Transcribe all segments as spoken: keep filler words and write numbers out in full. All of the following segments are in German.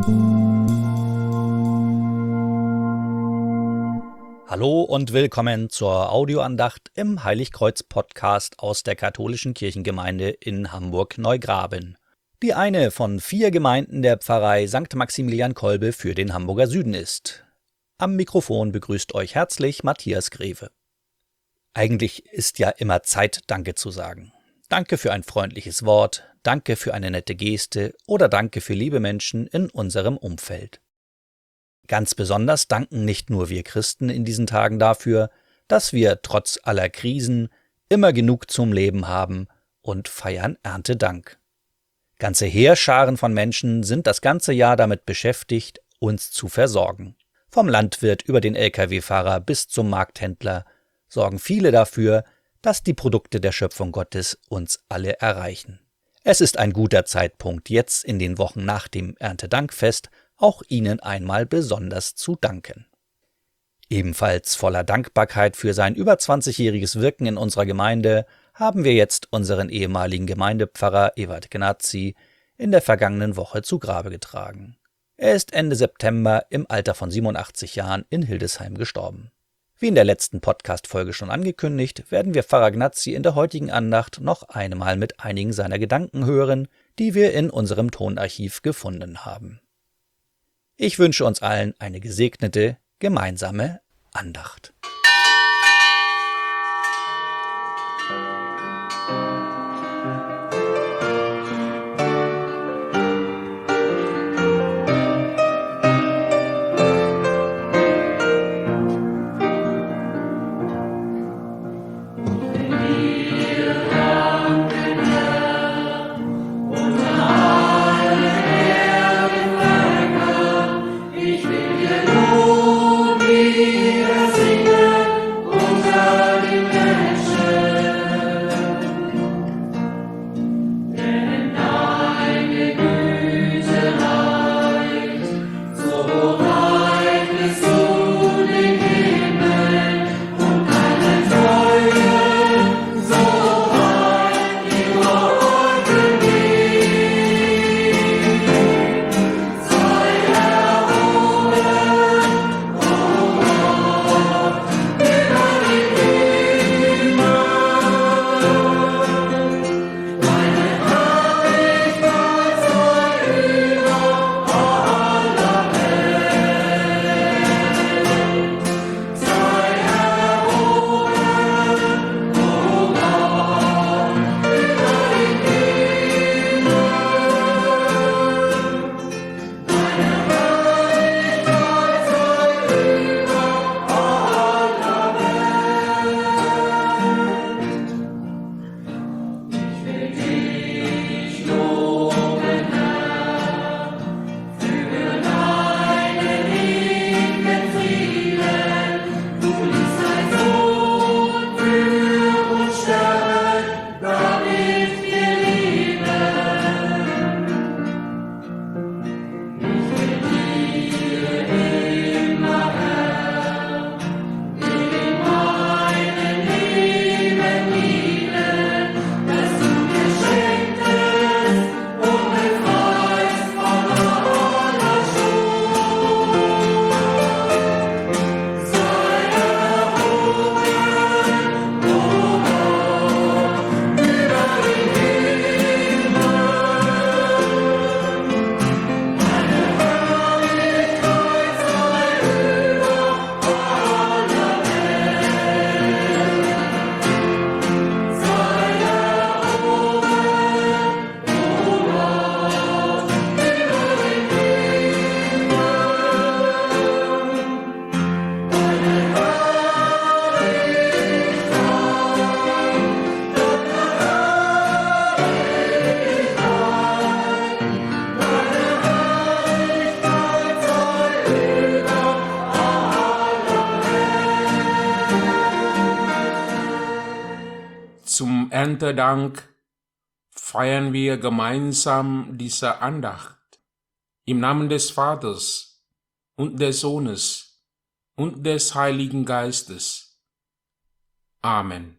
Hallo und willkommen zur Audioandacht im Heiligkreuz-Podcast aus der katholischen Kirchengemeinde in Hamburg-Neugraben. Die eine von vier Gemeinden der Pfarrei Sankt Maximilian Kolbe für den Hamburger Süden ist. Am Mikrofon begrüßt euch herzlich Matthias Greve. Eigentlich ist ja immer Zeit, Danke zu sagen. Danke für ein freundliches Wort, danke für eine nette Geste oder danke für liebe Menschen in unserem Umfeld. Ganz besonders danken nicht nur wir Christen in diesen Tagen dafür, dass wir trotz aller Krisen immer genug zum Leben haben und feiern Erntedank. Ganze Heerscharen von Menschen sind das ganze Jahr damit beschäftigt, uns zu versorgen. Vom Landwirt über den L K W-Fahrer bis zum Markthändler sorgen viele dafür, dass die Produkte der Schöpfung Gottes uns alle erreichen. Es ist ein guter Zeitpunkt, jetzt in den Wochen nach dem Erntedankfest auch Ihnen einmal besonders zu danken. Ebenfalls voller Dankbarkeit für sein über zwanzigjähriges Wirken in unserer Gemeinde haben wir jetzt unseren ehemaligen Gemeindepfarrer Ewald Gnazzi in der vergangenen Woche zu Grabe getragen. Er ist Ende September im Alter von siebenundachtzig Jahren in Hildesheim gestorben. Wie in der letzten Podcast-Folge schon angekündigt, werden wir Pfarrer Gnazzi in der heutigen Andacht noch einmal mit einigen seiner Gedanken hören, die wir in unserem Tonarchiv gefunden haben. Ich wünsche uns allen eine gesegnete, gemeinsame Andacht. Zum Erntedank feiern wir gemeinsam diese Andacht. Im Namen des Vaters und des Sohnes und des Heiligen Geistes. Amen.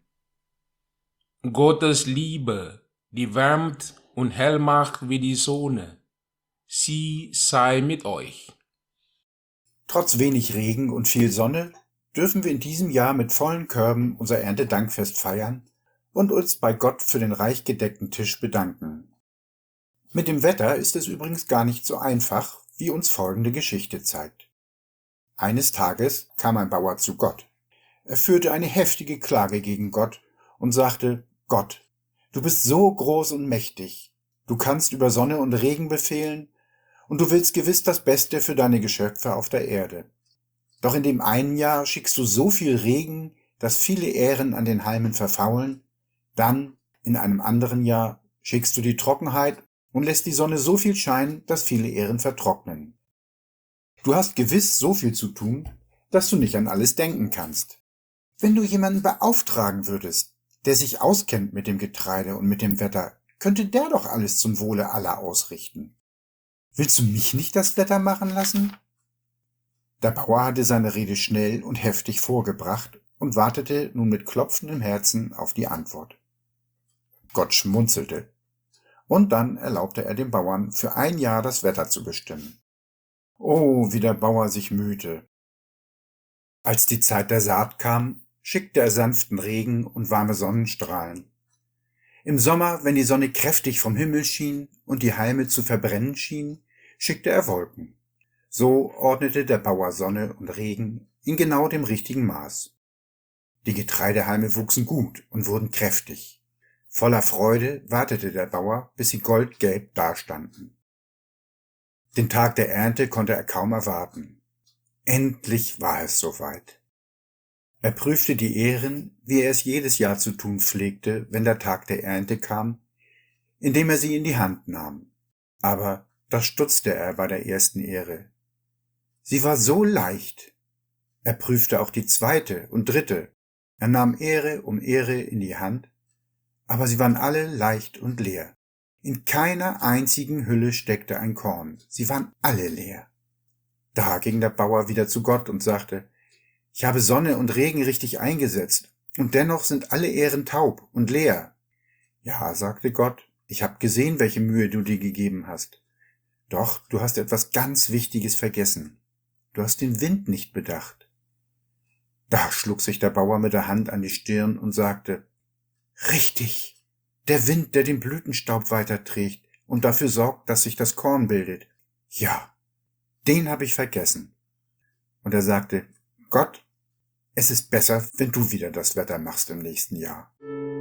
Gottes Liebe, die wärmt und hell macht wie die Sonne, sie sei mit euch. Trotz wenig Regen und viel Sonne dürfen wir in diesem Jahr mit vollen Körben unser Erntedankfest feiern und uns bei Gott für den reich gedeckten Tisch bedanken. Mit dem Wetter ist es übrigens gar nicht so einfach, wie uns folgende Geschichte zeigt. Eines Tages kam ein Bauer zu Gott. Er führte eine heftige Klage gegen Gott und sagte: Gott, du bist so groß und mächtig, du kannst über Sonne und Regen befehlen und du willst gewiss das Beste für deine Geschöpfe auf der Erde. Doch in dem einen Jahr schickst du so viel Regen, dass viele Ähren an den Halmen verfaulen, dann in einem anderen Jahr schickst du die Trockenheit und lässt die Sonne so viel scheinen, dass viele Ähren vertrocknen. Du hast gewiss so viel zu tun, dass du nicht an alles denken kannst. Wenn du jemanden beauftragen würdest, der sich auskennt mit dem Getreide und mit dem Wetter, könnte der doch alles zum Wohle aller ausrichten. Willst du mich nicht das Wetter machen lassen? Der Bauer hatte seine Rede schnell und heftig vorgebracht und wartete nun mit klopfendem Herzen auf die Antwort. Gott schmunzelte, und dann erlaubte er dem Bauern, für ein Jahr das Wetter zu bestimmen. Oh, wie der Bauer sich mühte. Als die Zeit der Saat kam, schickte er sanften Regen und warme Sonnenstrahlen. Im Sommer, wenn die Sonne kräftig vom Himmel schien und die Halme zu verbrennen schienen, schickte er Wolken. So ordnete der Bauer Sonne und Regen in genau dem richtigen Maß. Die Getreidehalme wuchsen gut und wurden kräftig. Voller Freude wartete der Bauer, bis sie goldgelb dastanden. Den Tag der Ernte konnte er kaum erwarten. Endlich war es soweit. Er prüfte die Ähren, wie er es jedes Jahr zu tun pflegte, wenn der Tag der Ernte kam, indem er sie in die Hand nahm. Aber da stutzte er bei der ersten Ähre. Sie war so leicht. Er prüfte auch die zweite und dritte. Er nahm Ähre um Ähre in die Hand, aber sie waren alle leicht und leer. In keiner einzigen Hülle steckte ein Korn. Sie waren alle leer. Da ging der Bauer wieder zu Gott und sagte: Ich habe Sonne und Regen richtig eingesetzt, und dennoch sind alle Ähren taub und leer. Ja, sagte Gott, ich habe gesehen, welche Mühe du dir gegeben hast. Doch du hast etwas ganz Wichtiges vergessen. Du hast den Wind nicht bedacht. Da schlug sich der Bauer mit der Hand an die Stirn und sagte: Richtig, der Wind, der den Blütenstaub weiterträgt und dafür sorgt, dass sich das Korn bildet. Ja, den habe ich vergessen. Und er sagte: Gott, es ist besser, wenn du wieder das Wetter machst im nächsten Jahr.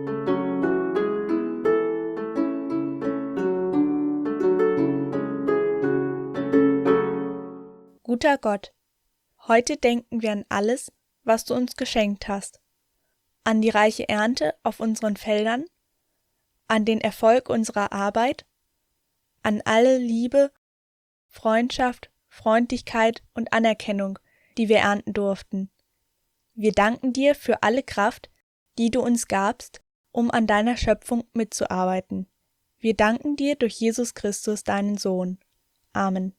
Guter Gott, heute denken wir an alles, was du uns geschenkt hast. An die reiche Ernte auf unseren Feldern, an den Erfolg unserer Arbeit, an alle Liebe, Freundschaft, Freundlichkeit und Anerkennung, die wir ernten durften. Wir danken dir für alle Kraft, die du uns gabst, um an deiner Schöpfung mitzuarbeiten. Wir danken dir durch Jesus Christus, deinen Sohn. Amen.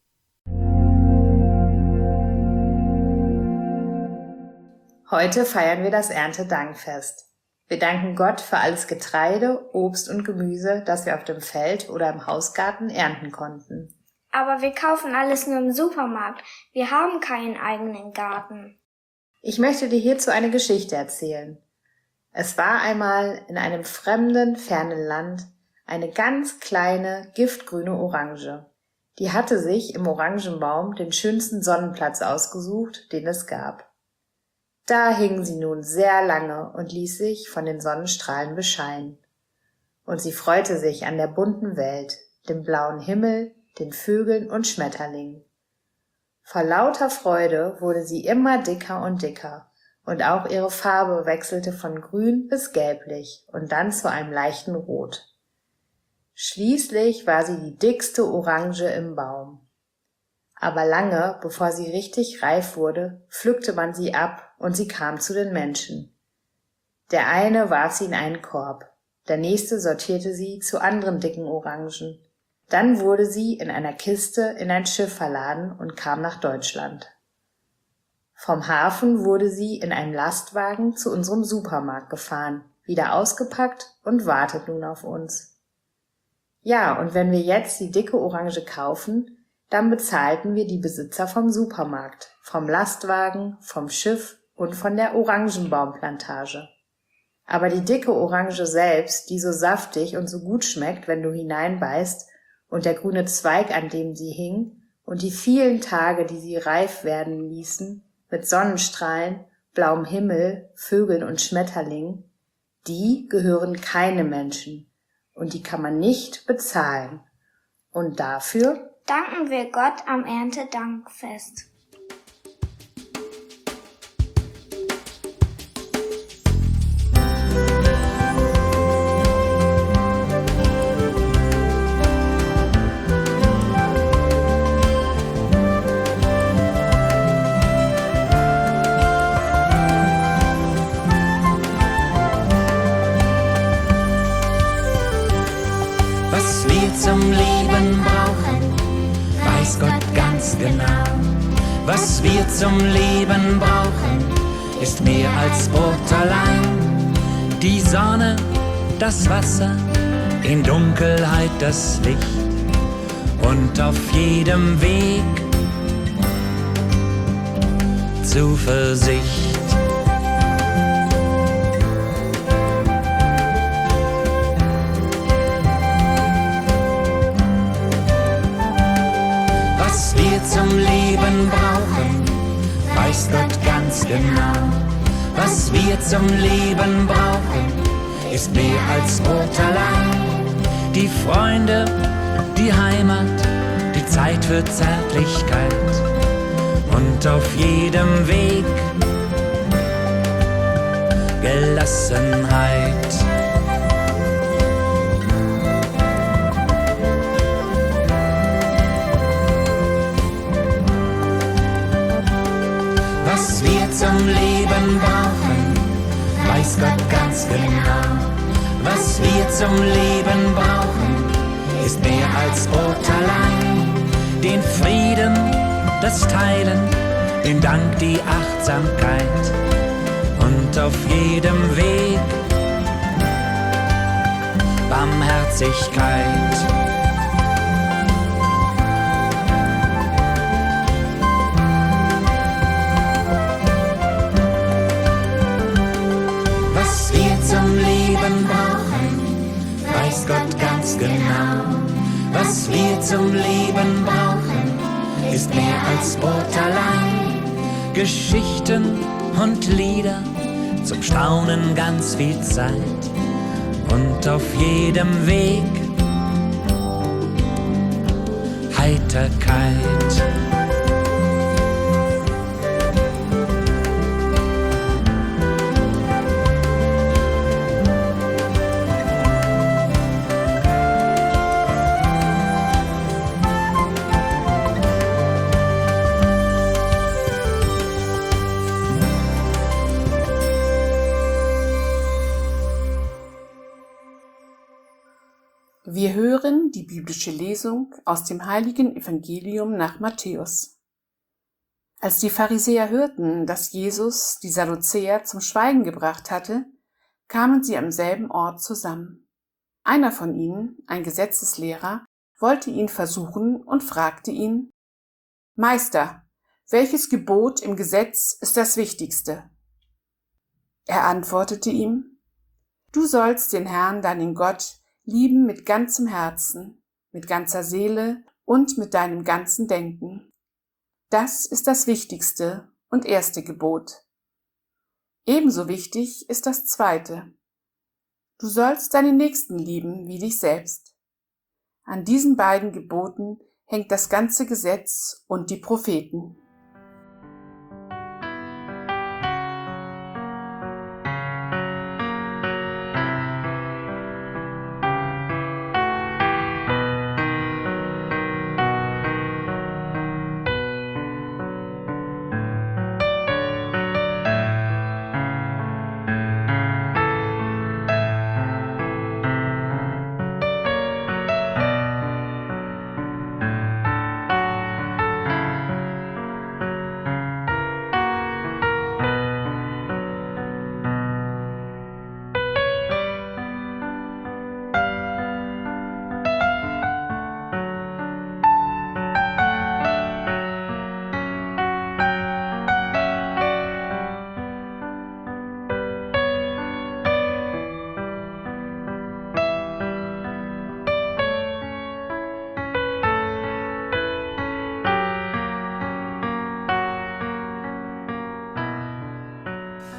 Heute feiern wir das Erntedankfest. Wir danken Gott für alles Getreide, Obst und Gemüse, das wir auf dem Feld oder im Hausgarten ernten konnten. Aber wir kaufen alles nur im Supermarkt. Wir haben keinen eigenen Garten. Ich möchte dir hierzu eine Geschichte erzählen. Es war einmal in einem fremden, fernen Land eine ganz kleine, giftgrüne Orange. Die hatte sich im Orangenbaum den schönsten Sonnenplatz ausgesucht, den es gab. Da hing sie nun sehr lange und ließ sich von den Sonnenstrahlen bescheinen. Und sie freute sich an der bunten Welt, dem blauen Himmel, den Vögeln und Schmetterlingen. Vor lauter Freude wurde sie immer dicker und dicker, und auch ihre Farbe wechselte von grün bis gelblich und dann zu einem leichten Rot. Schließlich war sie die dickste Orange im Baum. Aber lange, bevor sie richtig reif wurde, pflückte man sie ab und sie kam zu den Menschen. Der eine warf sie in einen Korb, der nächste sortierte sie zu anderen dicken Orangen. Dann wurde sie in einer Kiste in ein Schiff verladen und kam nach Deutschland. Vom Hafen wurde sie in einem Lastwagen zu unserem Supermarkt gefahren, wieder ausgepackt und wartet nun auf uns. Ja, und wenn wir jetzt die dicke Orange kaufen, dann bezahlten wir die Besitzer vom Supermarkt, vom Lastwagen, vom Schiff und von der Orangenbaumplantage. Aber die dicke Orange selbst, die so saftig und so gut schmeckt, wenn du hineinbeißt, und der grüne Zweig, an dem sie hing, und die vielen Tage, die sie reif werden ließen, mit Sonnenstrahlen, blauem Himmel, Vögeln und Schmetterlingen, die gehören keinem Menschen und die kann man nicht bezahlen. Und dafür danken wir Gott am Erntedankfest. Was wir zum Leben brauchen, weiß Gott ganz genau. Was wir zum Leben brauchen, ist mehr als Brot allein. Die Sonne, das Wasser, in Dunkelheit das Licht und auf jedem Weg Zuversicht. Was wir zum Leben brauchen, weiß Gott ganz genau. Was wir zum Leben brauchen, ist mehr als Brot allein. Die Freunde, die Heimat, die Zeit für Zärtlichkeit und auf jedem Weg Gelassenheit. Was wir zum Leben brauchen, weiß Gott ganz genau. Was wir zum Leben brauchen, ist mehr als Brot allein. Den Frieden, das Teilen, den Dank, die Achtsamkeit und auf jedem Weg Barmherzigkeit. Was wir zum Leben brauchen, weiß Gott ganz genau. Was wir zum Leben brauchen, ist mehr als Brot allein. Geschichten und Lieder, zum Staunen ganz viel Zeit und auf jedem Weg Heiterkeit. Wir hören die biblische Lesung aus dem heiligen Evangelium nach Matthäus. Als die Pharisäer hörten, dass Jesus die Sadduzäer zum Schweigen gebracht hatte, kamen sie am selben Ort zusammen. Einer von ihnen, ein Gesetzeslehrer, wollte ihn versuchen und fragte ihn: Meister, welches Gebot im Gesetz ist das wichtigste? Er antwortete ihm: Du sollst den Herrn, deinen Gott, lieben mit ganzem Herzen, mit ganzer Seele und mit deinem ganzen Denken. Das ist das wichtigste und erste Gebot. Ebenso wichtig ist das zweite. Du sollst deinen Nächsten lieben wie dich selbst. An diesen beiden Geboten hängt das ganze Gesetz und die Propheten.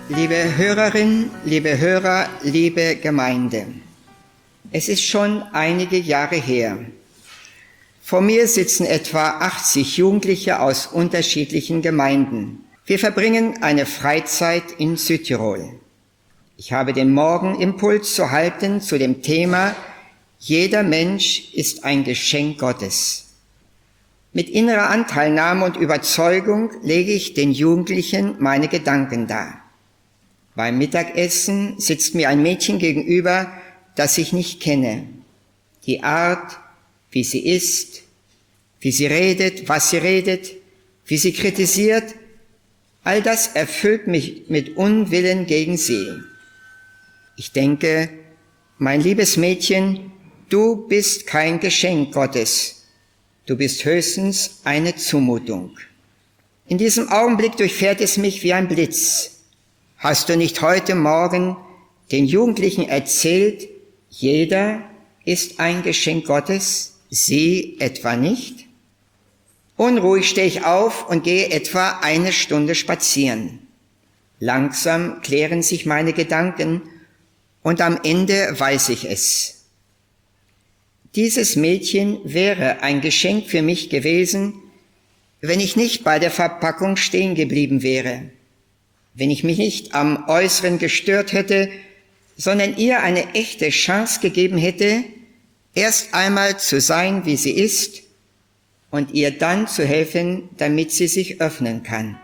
Liebe Hörerinnen, liebe Hörer, liebe Gemeinde. Es ist schon einige Jahre her. Vor mir sitzen etwa achtzig Jugendliche aus unterschiedlichen Gemeinden. Wir verbringen eine Freizeit in Südtirol. Ich habe den Morgenimpuls zu halten zu dem Thema Jeder Mensch ist ein Geschenk Gottes. Mit innerer Anteilnahme und Überzeugung lege ich den Jugendlichen meine Gedanken dar. Beim Mittagessen sitzt mir ein Mädchen gegenüber, das ich nicht kenne. Die Art, wie sie ist, wie sie redet, was sie redet, wie sie kritisiert, all das erfüllt mich mit Unwillen gegen sie. Ich denke, mein liebes Mädchen, du bist kein Geschenk Gottes. Du bist höchstens eine Zumutung. In diesem Augenblick durchfährt es mich wie ein Blitz. Hast du nicht heute Morgen den Jugendlichen erzählt, jeder ist ein Geschenk Gottes, sie etwa nicht? Unruhig stehe ich auf und gehe etwa eine Stunde spazieren. Langsam klären sich meine Gedanken und am Ende weiß ich es. Dieses Mädchen wäre ein Geschenk für mich gewesen, wenn ich nicht bei der Verpackung stehen geblieben wäre, wenn ich mich nicht am Äußeren gestört hätte, sondern ihr eine echte Chance gegeben hätte, erst einmal zu sein, wie sie ist, und ihr dann zu helfen, damit sie sich öffnen kann.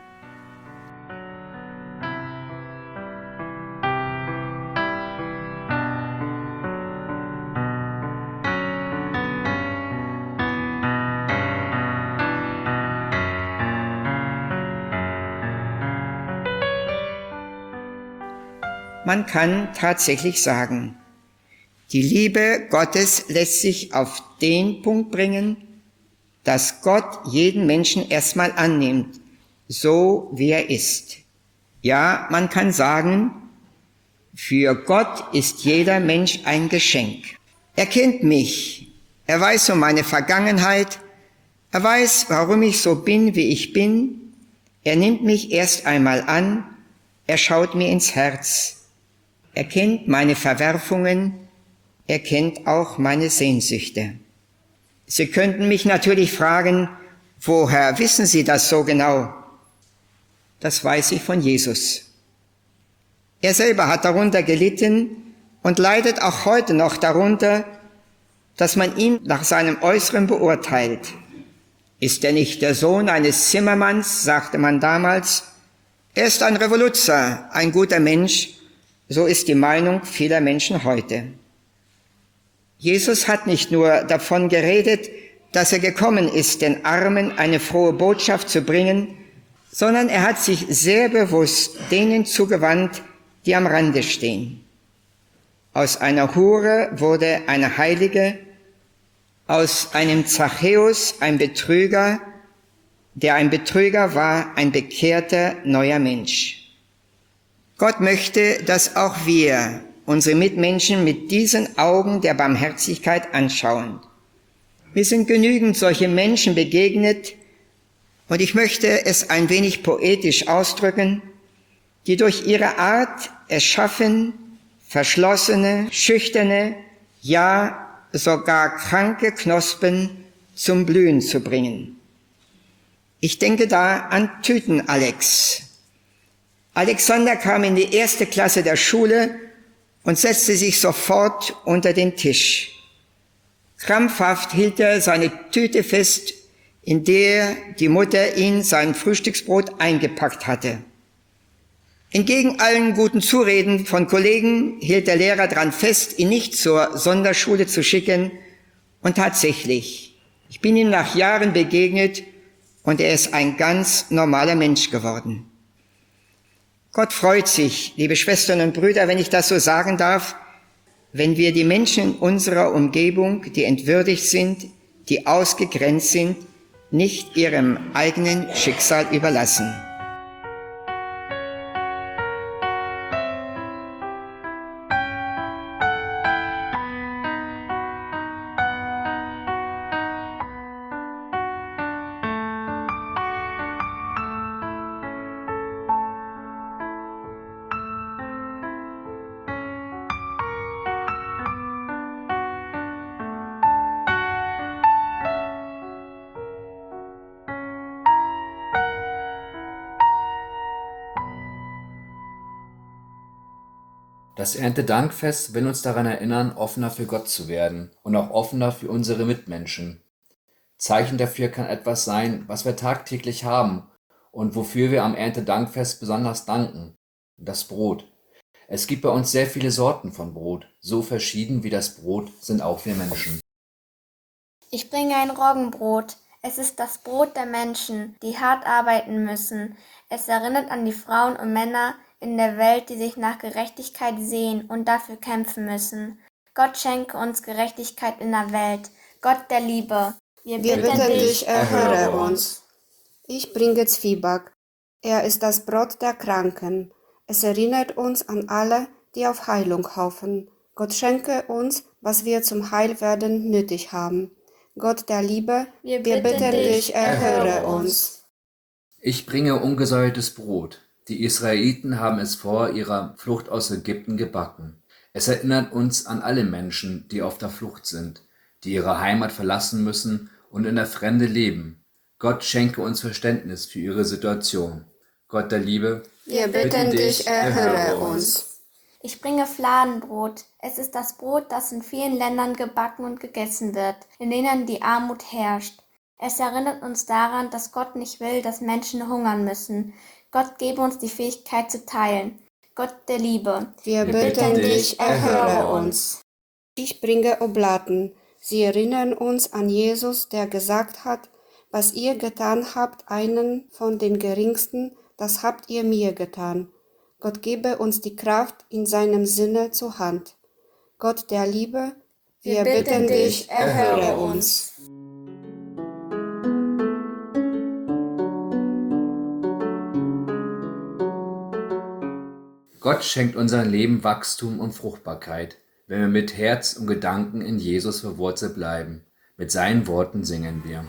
Man kann tatsächlich sagen, die Liebe Gottes lässt sich auf den Punkt bringen, dass Gott jeden Menschen erstmal annimmt, so wie er ist. Ja, man kann sagen, für Gott ist jeder Mensch ein Geschenk. Er kennt mich, er weiß um meine Vergangenheit, er weiß, warum ich so bin, wie ich bin, er nimmt mich erst einmal an, er schaut mir ins Herz. Er kennt meine Verwerfungen, er kennt auch meine Sehnsüchte. Sie könnten mich natürlich fragen, woher wissen Sie das so genau? Das weiß ich von Jesus. Er selber hat darunter gelitten und leidet auch heute noch darunter, dass man ihn nach seinem Äußeren beurteilt. Ist er nicht der Sohn eines Zimmermanns, sagte man damals. Er ist ein Revoluzer, ein guter Mensch. So ist die Meinung vieler Menschen heute. Jesus hat nicht nur davon geredet, dass er gekommen ist, den Armen eine frohe Botschaft zu bringen, sondern er hat sich sehr bewusst denen zugewandt, die am Rande stehen. Aus einer Hure wurde eine Heilige, aus einem Zachäus ein Betrüger, der ein Betrüger war, ein bekehrter neuer Mensch. Gott möchte, dass auch wir unsere Mitmenschen mit diesen Augen der Barmherzigkeit anschauen. Mir sind genügend solche Menschen begegnet, und ich möchte es ein wenig poetisch ausdrücken, die durch ihre Art es schaffen, verschlossene, schüchterne, ja sogar kranke Knospen zum Blühen zu bringen. Ich denke da an Tüten-Alex. Alexander kam in die erste Klasse der Schule und setzte sich sofort unter den Tisch. Krampfhaft hielt er seine Tüte fest, in der die Mutter ihn sein Frühstücksbrot eingepackt hatte. Entgegen allen guten Zureden von Kollegen hielt der Lehrer dran fest, ihn nicht zur Sonderschule zu schicken. Und tatsächlich, ich bin ihm nach Jahren begegnet und er ist ein ganz normaler Mensch geworden. Gott freut sich, liebe Schwestern und Brüder, wenn ich das so sagen darf, wenn wir die Menschen in unserer Umgebung, die entwürdigt sind, die ausgegrenzt sind, nicht ihrem eigenen Schicksal überlassen. Das Erntedankfest will uns daran erinnern, offener für Gott zu werden und auch offener für unsere Mitmenschen. Zeichen dafür kann etwas sein, was wir tagtäglich haben und wofür wir am Erntedankfest besonders danken: das Brot. Es gibt bei uns sehr viele Sorten von Brot. So verschieden wie das Brot sind auch wir Menschen. Ich bringe ein Roggenbrot. Es ist das Brot der Menschen, die hart arbeiten müssen. Es erinnert an die Frauen und Männer in der Welt, die sich nach Gerechtigkeit sehen und dafür kämpfen müssen. Gott schenke uns Gerechtigkeit in der Welt. Gott der Liebe. Wir, Wir bitten, bitten dich, dich, erhöre uns. Ich bringe Zwieback. Er ist das Brot der Kranken. Es erinnert uns an alle, die auf Heilung hoffen. Gott schenke uns, was wir zum Heilwerden nötig haben. Gott der Liebe, wir, wir bitten, bitten dich, dich, erhöre uns. Ich bringe ungesäuertes Brot. Die Israeliten haben es vor ihrer Flucht aus Ägypten gebacken. Es erinnert uns an alle Menschen, die auf der Flucht sind, die ihre Heimat verlassen müssen und in der Fremde leben. Gott schenke uns Verständnis für ihre Situation. Gott der Liebe, wir bitten dich, erhöre uns. Ich bringe Fladenbrot. Es ist das Brot, das in vielen Ländern gebacken und gegessen wird, in denen die Armut herrscht. Es erinnert uns daran, dass Gott nicht will, dass Menschen hungern müssen. Gott gebe uns die Fähigkeit zu teilen. Gott der Liebe. Wir, wir bitten dich, erhöre uns. Ich bringe Oblaten. Sie erinnern uns an Jesus, der gesagt hat: Was ihr getan habt, einen von den Geringsten, das habt ihr mir getan. Gott gebe uns die Kraft in seinem Sinne zur Hand. Gott der Liebe, wir, wir bitten, bitten dich, erhöre uns. Gott schenkt unserem Leben Wachstum und Fruchtbarkeit, wenn wir mit Herz und Gedanken in Jesus verwurzelt bleiben. Mit seinen Worten singen wir.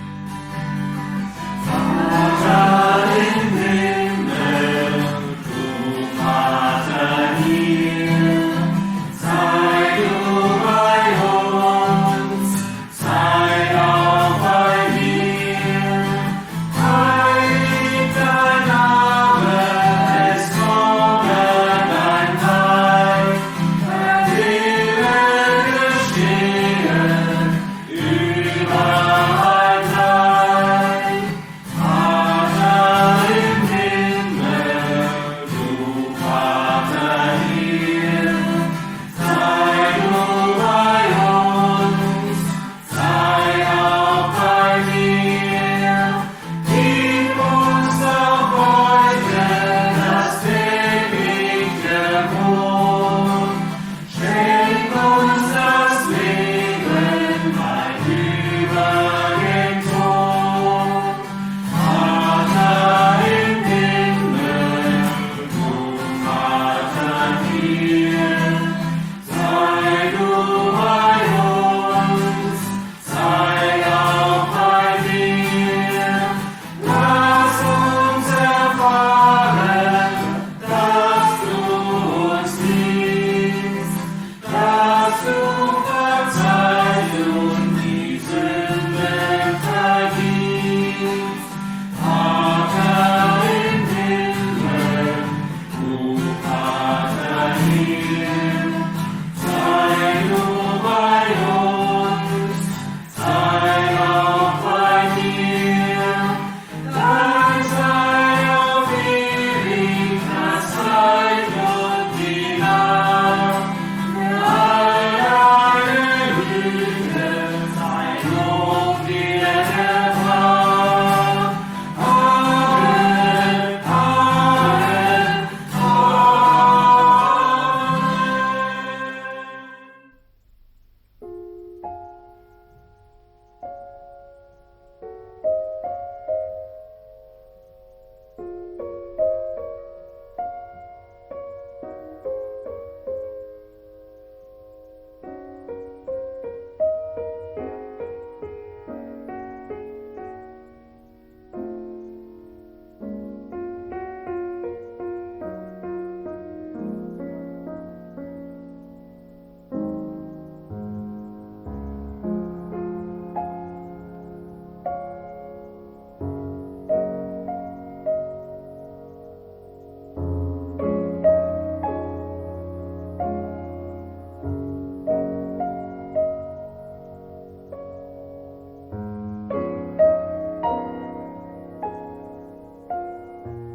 Vater im Himmel, du Vater hier, sei du bei uns, sei auch bei mir. Heilig dein Name, es komme dein Reich, dein Wille geschehen, überall.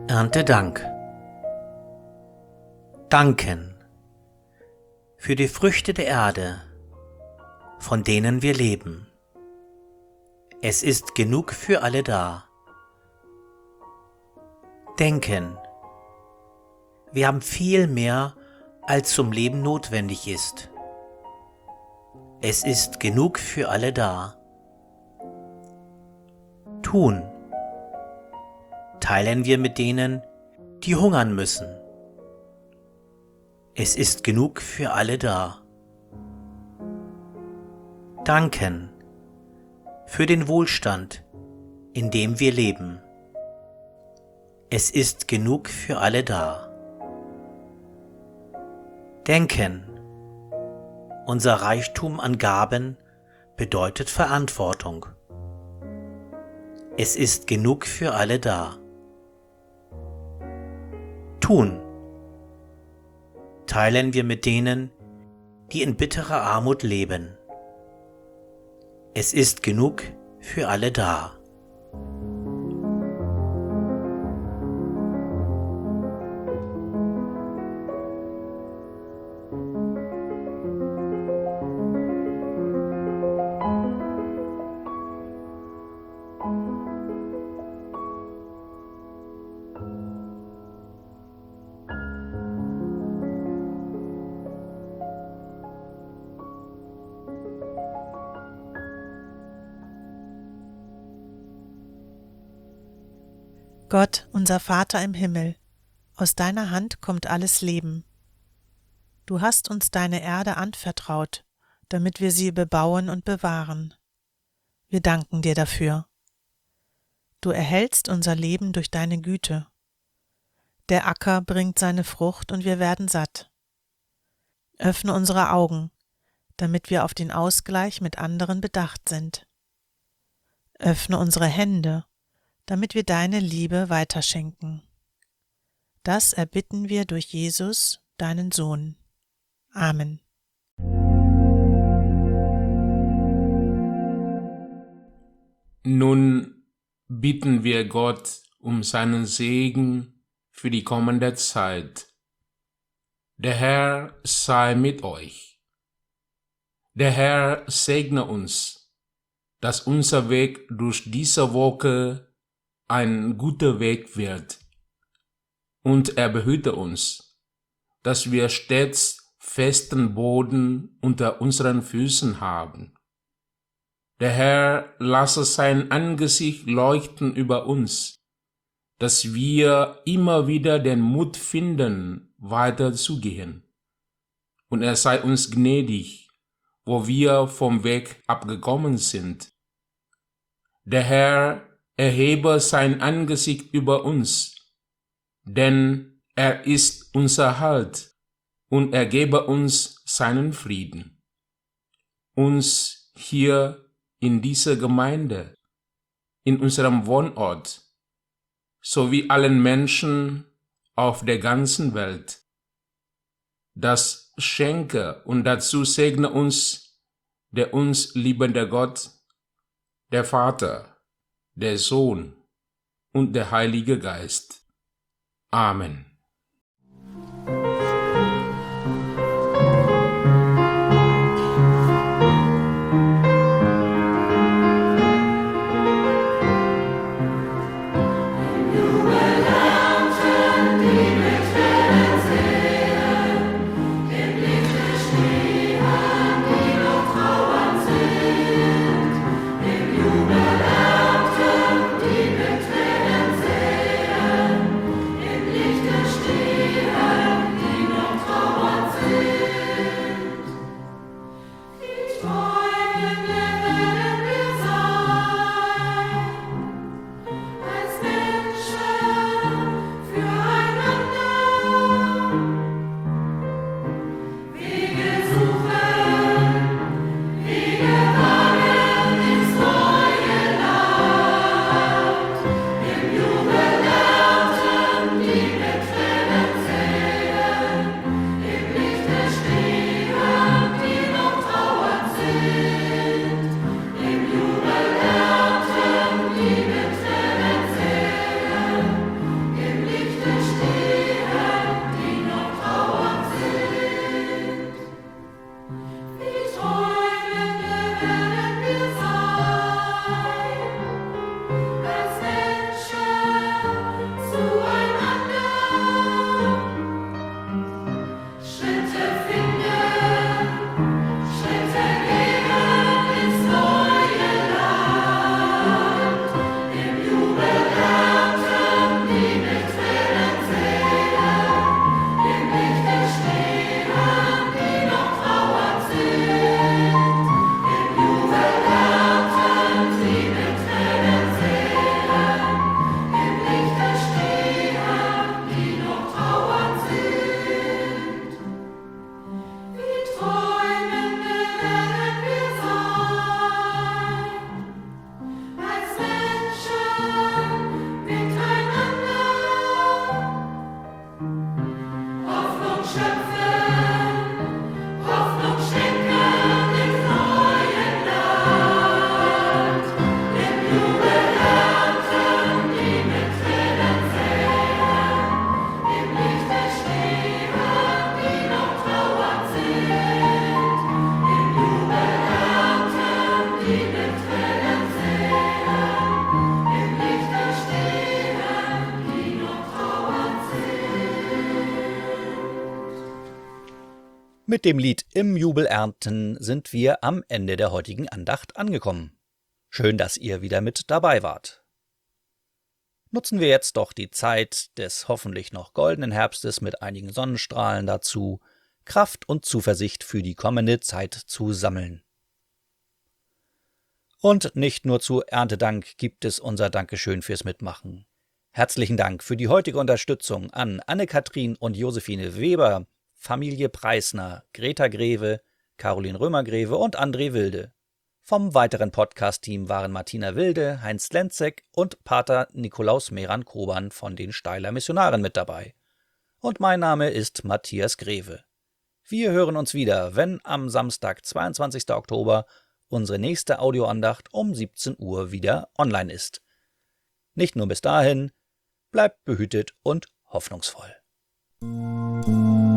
Erntedank. Danken für die Früchte der Erde, von denen wir leben. Es ist genug für alle da. Denken. Wir haben viel mehr, als zum Leben notwendig ist. Es ist genug für alle da. Tun. Teilen wir mit denen, die hungern müssen. Es ist genug für alle da. Danken für den Wohlstand, in dem wir leben. Es ist genug für alle da. Denken. Unser Reichtum an Gaben bedeutet Verantwortung. Es ist genug für alle da. Tun. Teilen wir mit denen, die in bitterer Armut leben. Es ist genug für alle da. Gott, unser Vater im Himmel, aus deiner Hand kommt alles Leben. Du hast uns deine Erde anvertraut, damit wir sie bebauen und bewahren. Wir danken dir dafür. Du erhältst unser Leben durch deine Güte. Der Acker bringt seine Frucht und wir werden satt. Öffne unsere Augen, damit wir auf den Ausgleich mit anderen bedacht sind. Öffne unsere Hände, damit wir deine Liebe weiterschenken. Das erbitten wir durch Jesus, deinen Sohn. Amen. Nun bitten wir Gott um seinen Segen für die kommende Zeit. Der Herr sei mit euch. Der Herr segne uns, dass unser Weg durch diese Woche ein guter Weg wird. Und er behüte uns, dass wir stets festen Boden unter unseren Füßen haben. Der Herr lasse sein Angesicht leuchten über uns, dass wir immer wieder den Mut finden, weiterzugehen. Und er sei uns gnädig, wo wir vom Weg abgekommen sind. Der Herr erhebe sein Angesicht über uns, denn er ist unser Halt und er gebe uns seinen Frieden. Uns hier in dieser Gemeinde, in unserem Wohnort, sowie allen Menschen auf der ganzen Welt. Das schenke und dazu segne uns der uns liebende Gott, der Vater, der Sohn und der Heilige Geist. Amen. Licht Mit dem Lied Im Jubel ernten sind wir am Ende der heutigen Andacht angekommen. Schön, dass ihr wieder mit dabei wart. Nutzen wir jetzt doch die Zeit des hoffentlich noch goldenen Herbstes mit einigen Sonnenstrahlen dazu, Kraft und Zuversicht für die kommende Zeit zu sammeln. Und nicht nur zu Erntedank gibt es unser Dankeschön fürs Mitmachen. Herzlichen Dank für die heutige Unterstützung an Anne-Kathrin und Josephine Weber, Familie Preisner, Greta Greve, Caroline Römer-Greve und André Wilde. Vom weiteren Podcast-Team waren Martina Wilde, Heinz Lenzek und Pater Nikolaus Meran-Koban von den Steiler Missionaren mit dabei. Und mein Name ist Matthias Greve. Wir hören uns wieder, wenn am Samstag, zweiundzwanzigsten Oktober, unsere nächste Audioandacht um siebzehn Uhr wieder online ist. Nicht nur bis dahin, bleibt behütet und hoffnungsvoll.